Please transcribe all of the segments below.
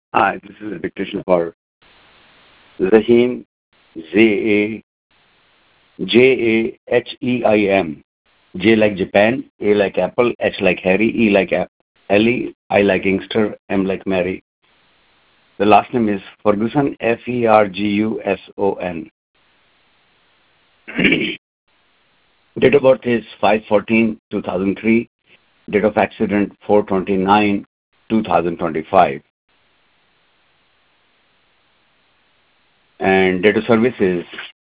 Hi, this is a dictation for Zahim, Zaheim. J like Japan, A like Apple, H like Harry, E like Ellie, I like Inkster, M like Mary. The last name is Ferguson, Ferguson. Date of birth is 5/14/2003. Date of accident 4/29/2025. And date of service is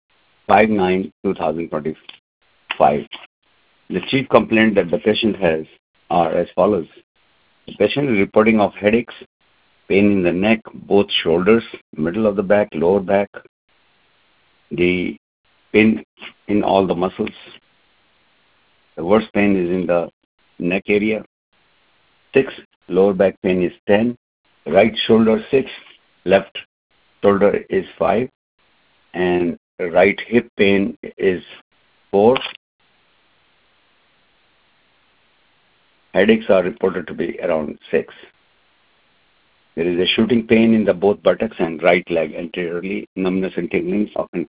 5/9/2025. The chief complaint that the patient has are as follows. The patient is reporting of headaches, pain in the neck, both shoulders, middle of the back, lower back, the pain in all the muscles. The worst pain is in the neck area. 6, lower back pain is 10, right shoulder 6, left shoulder is 5, and right hip pain is 4. Headaches are reported to be around 6. There is a shooting pain in the both buttocks and right leg anteriorly, numbness and tingling often.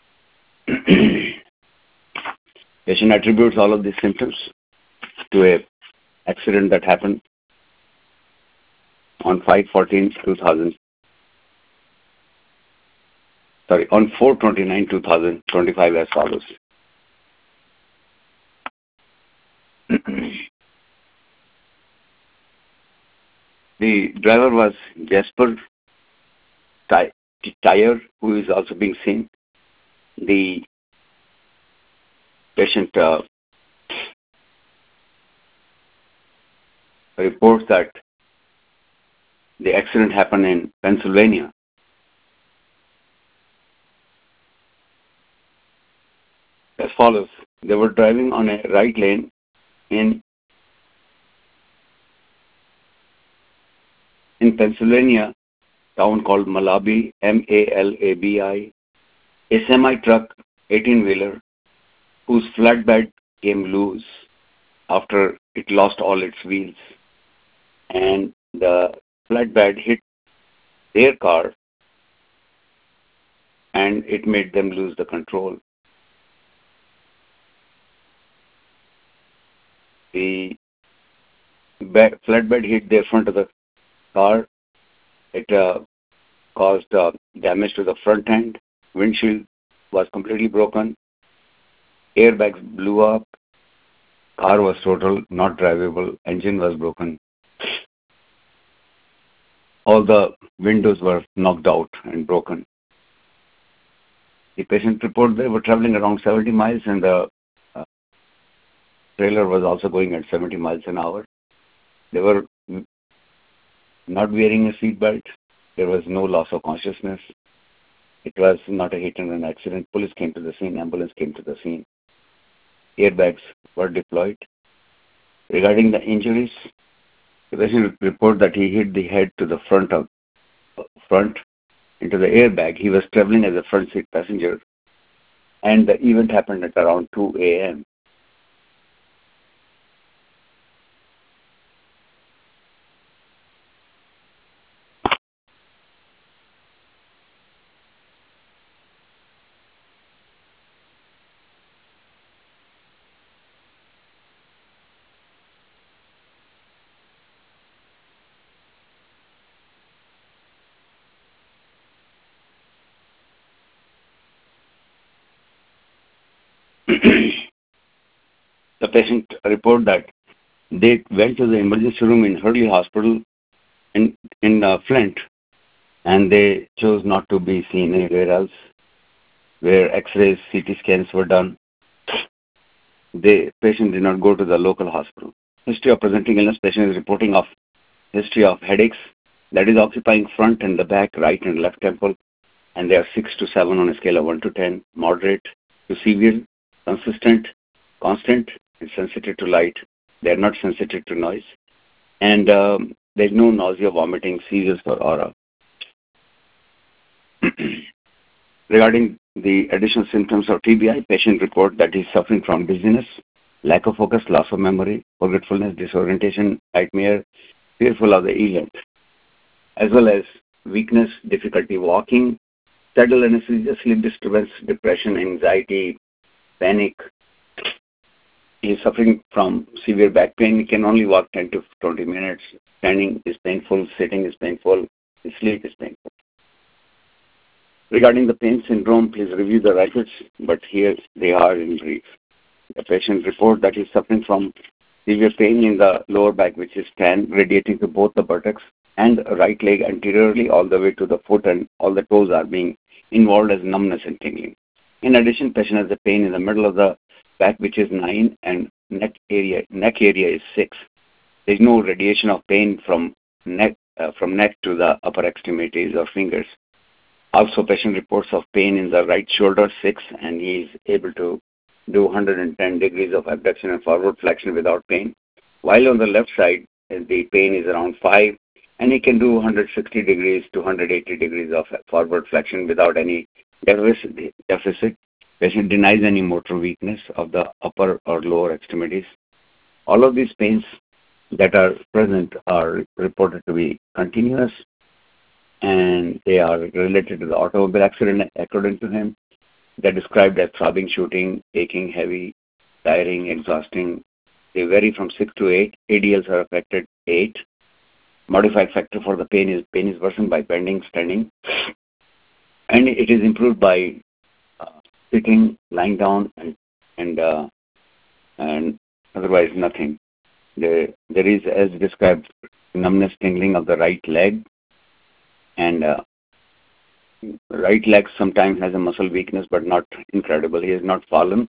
Patient attributes all of these symptoms to a accident that happened on 5/14/2000. On 4/29/2025 as follows. The driver was Jasper Tyre, who is also being seen. The patient reports that the accident happened in Pennsylvania. As follows. They were driving on a right lane in Pennsylvania, town called Malabi, Malabi. A semi-truck, 18-wheeler, whose flatbed came loose after it lost all its wheels. And the flatbed hit their car and it made them lose the control. The flatbed hit the front of the car. It caused damage to the front end. Windshield was completely broken. Airbags blew up. Car was total, not drivable. Engine was broken. All the windows were knocked out and broken. The patient reported they were traveling around 70 miles and the trailer was also going at 70 miles an hour. They were not wearing a seatbelt. There was no loss of consciousness. It was not a hit and run accident. Police came to the scene. Ambulance came to the scene. Airbags were deployed. Regarding the injuries, the patient reported that he hit the head to the front into the airbag. He was traveling as a front seat passenger, and the event happened at around 2 a.m. The patient reported that they went to the emergency room in Hurley Hospital in Flint, and they chose not to be seen anywhere else, where X-rays, CT scans were done. The patient did not go to the local hospital. History of presenting illness: patient is reporting of history of headaches that is occupying front and the back, right and left temple, and they are 6 to 7 on a scale of 1 to 10, moderate to severe, consistent, constant, and sensitive to light. They are not sensitive to noise. And there's no nausea, vomiting, seizures, or aura. Regarding the additional symptoms of TBI, patient report that he's suffering from dizziness, lack of focus, loss of memory, forgetfulness, disorientation, nightmare, fearful of the event. as well as weakness, difficulty walking, saddle anesthesia, sleep disturbance, depression, anxiety, panic. He is suffering from severe back pain. He can only walk 10 to 20 minutes. Standing is painful, sitting is painful, sleep is painful. Regarding the pain syndrome, please review the records, but here they are in brief. The patient reports that he is suffering from severe pain in the lower back, which is 10, radiating to both the buttocks and right leg anteriorly all the way to the foot, and all the toes are being involved as numbness and tingling. In addition, patient has a pain in the middle of the back, which is 9, and neck area is 6. There is no radiation of pain from neck to the upper extremities or fingers. Also, patient reports of pain in the right shoulder, 6, and he is able to do 110 degrees of abduction and forward flexion without pain. While on the left side, the pain is around 5, and he can do 160 degrees to 180 degrees of forward flexion without any deficit. Patient denies any motor weakness of the upper or lower extremities. All of these pains that are present are reported to be continuous, and they are related to the automobile accident according to him. They're described as throbbing, shooting, aching, heavy, tiring, exhausting. They vary from 6 to 8. ADLs are affected 8. Modified factor for the pain is worsened by bending, standing, and it is improved by sitting, lying down, and otherwise nothing. There is, as described, numbness, tingling of the right leg, and right leg sometimes has a muscle weakness, but not incredible. He has not fallen,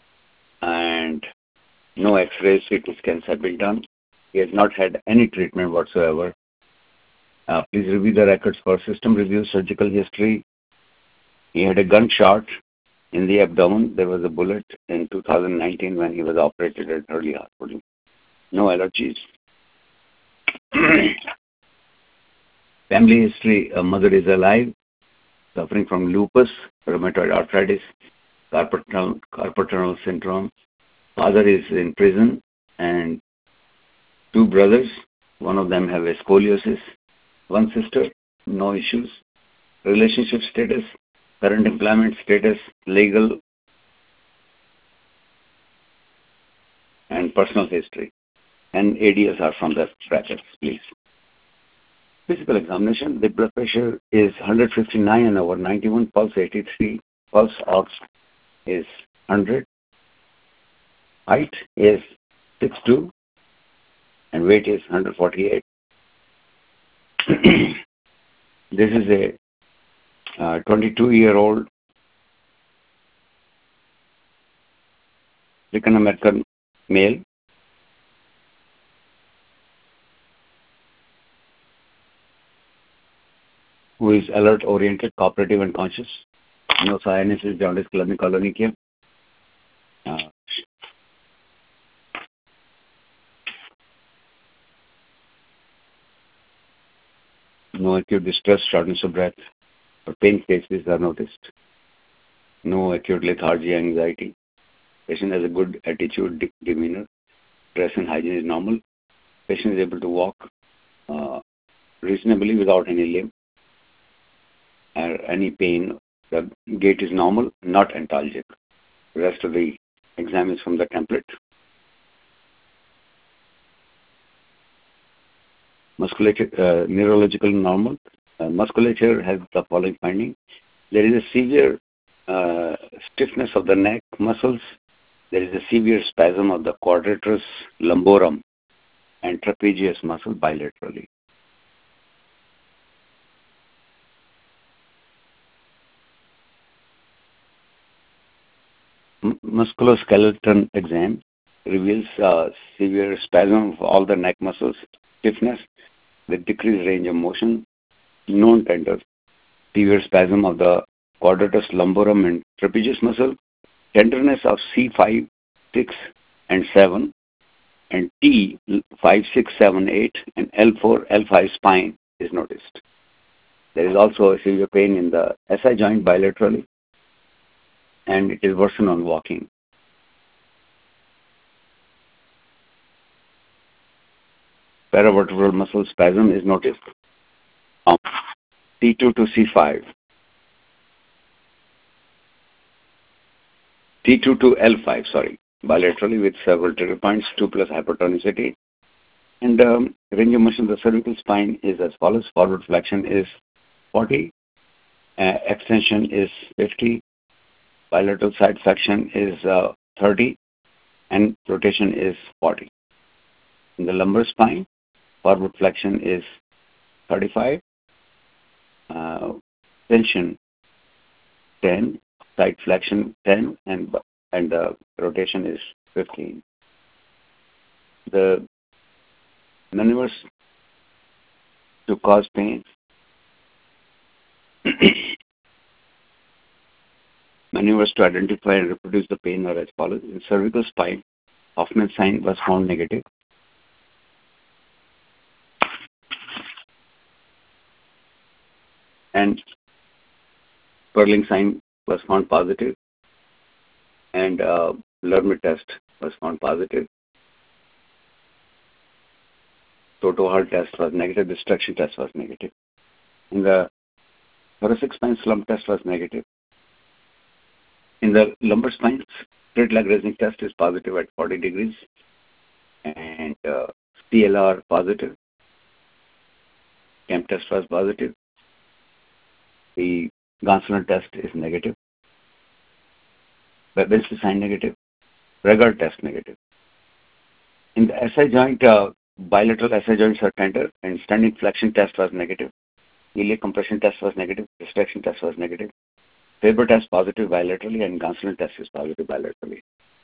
and no X-rays, CT scans have been done. He has not had any treatment whatsoever. Please review the records for system review, surgical history. He had a gunshot in the abdomen. There was a bullet in 2019 when he was operated at Hurley Hospital. No allergies. Family history: a mother is alive, suffering from lupus, rheumatoid arthritis, carpal tunnel syndrome. Father is in prison, and 2 brothers. One of them have a scoliosis. 1 sister, no issues. Relationship status, current employment status, legal, and personal history. And ADS are from the brackets, please. Physical examination: the blood pressure is 159/91, pulse 83, pulse ox is 100, height is 6'2", and weight is 148. This is a 22-year-old African-American male who is alert, oriented, cooperative, and conscious. No cyanosis, jaundice, clubbing, colonychia. No acute distress, shortness of breath, or pain cases are noticed. No acute lethargy, anxiety. Patient has a good attitude, demeanor. Dress and hygiene is normal. Patient is able to walk reasonably without any limp or any pain. The gait is normal, not antalgic. The rest of the exam is from the template. Musculature, neurological normal. Musculature has the following finding. There is a severe stiffness of the neck muscles. There is a severe spasm of the quadratus lumborum and trapezius muscle bilaterally. Musculoskeletal exam reveals severe spasm of all the neck muscles, stiffness with decreased range of motion, known tender, severe spasm of the quadratus lumborum and trapezius muscle, tenderness of C5, 6, and 7, and T5, 6, 7, 8, and L4, L5 spine is noticed. There is also a severe pain in the SI joint bilaterally, and it is worsened on walking. Paravertebral muscle spasm is noticed. Um, T2 to C5, T2 to L5, sorry, bilaterally with several trigger points, 2 plus hypertonicity. And range of motion of the cervical spine is as follows. Forward flexion is 40, extension is 50, bilateral side flexion is 30, and rotation is 40. In the lumbar spine, forward flexion is 35, tension 10, side flexion 10, and the rotation is 15. The maneuvers to cause pain. Maneuvers to identify and reproduce the pain are as follows. In cervical spine, Hoffman sign was found negative. And Sperling sign was found positive. And Lermit test was found positive. Toto-Hall test was negative. Destruction test was negative. In the thoracic spine, slump test was negative. In the lumbar spine, straight leg raising test is positive at 40 degrees. And CLR positive. Kemp test was positive. The Gonsalon test is negative. Babinski sign negative. Regard test negative. In the SI joint, bilateral SI joints are tender, and standing flexion test was negative. Iliac compression test was negative. Distraction test was negative. Faber test positive bilaterally, and Gonsalon test is positive bilaterally.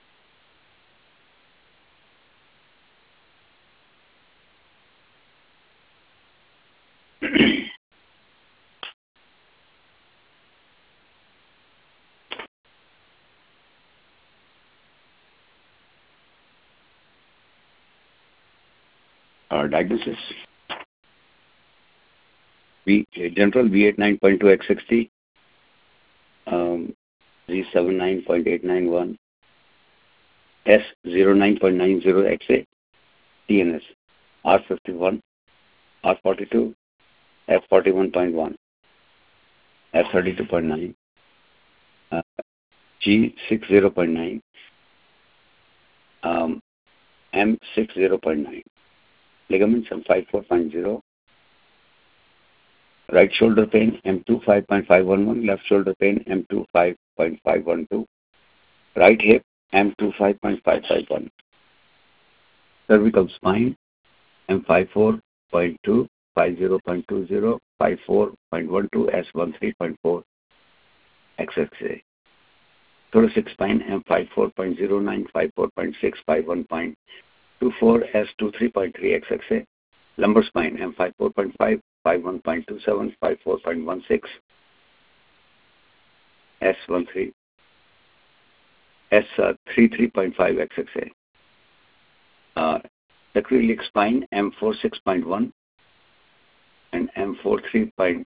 Diagnosis. General V89.2 X60, Z79.891, S09.90 XA, TNS, R51, R42, F41.1, F32.9, G60.9, M60.9, ligaments M54.0, right shoulder pain M25.511, left shoulder pain M25.512, right hip M25.551, cervical spine M54.2, 50.20, 54.12, S13.4, XXA. Thoracic spine M54.09, 54.6, 51.24, S23.3, XXA. Lumbar spine M54.5, 51.27, 54.16, S13, S33.5, XXA. Sacroiliac spine M46.1 and M43.3.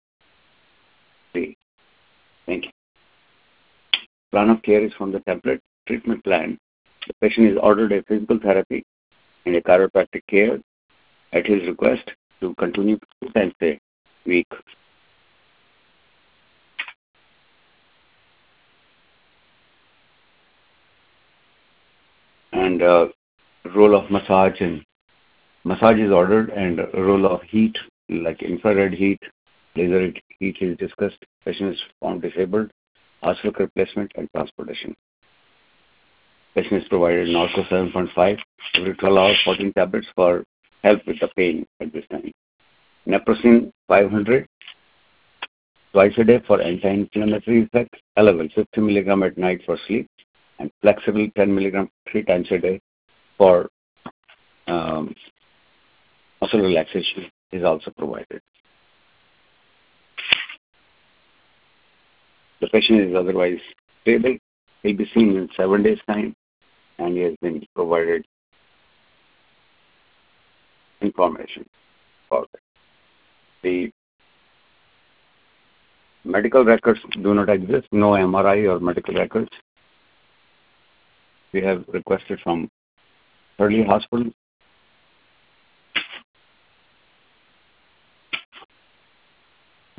Thank you. Plan of care is from the template treatment plan. The patient is ordered a physical therapy and a chiropractic care at his request to continue 2 times a week. And role of massage is ordered, and role of heat, like infrared heat, laser heat is discussed. Patient is found disabled, hospital replacement, and transportation. Patient is provided Norco 7.5 every 12 hours, 14 tablets for help with the pain at this time. Naproxen 500 twice a day for anti-inflammatory effect. Level 50 milligram at night for sleep, and flexible 10 milligram 3 times a day for muscle relaxation is also provided. The patient is otherwise stable. He'll be seen in 7 days' time, and he has been provided information for that. The medical records do not exist, no MRI or medical records. We have requested from Hurley Hospital.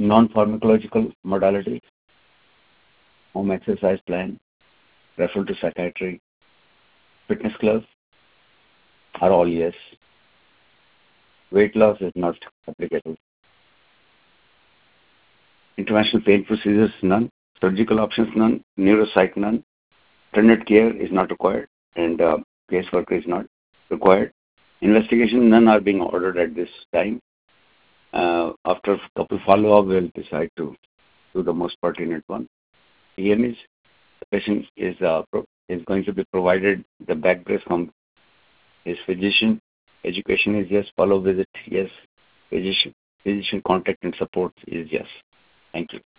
Non-pharmacological modalities, home exercise plan, referral to psychiatry, fitness club are all yes. Weight loss is not applicable. Interventional pain procedures, none. Surgical options, none. Neuropsych, none. Attended care is not required, and caseworker is not required. Investigation, none are being ordered at this time. After a couple follow-up, we'll decide to do the most pertinent one. Here is the patient is going to be provided the back brace from his physician. Education is yes. Follow visit, yes. Physician contact and support is yes. Thank you.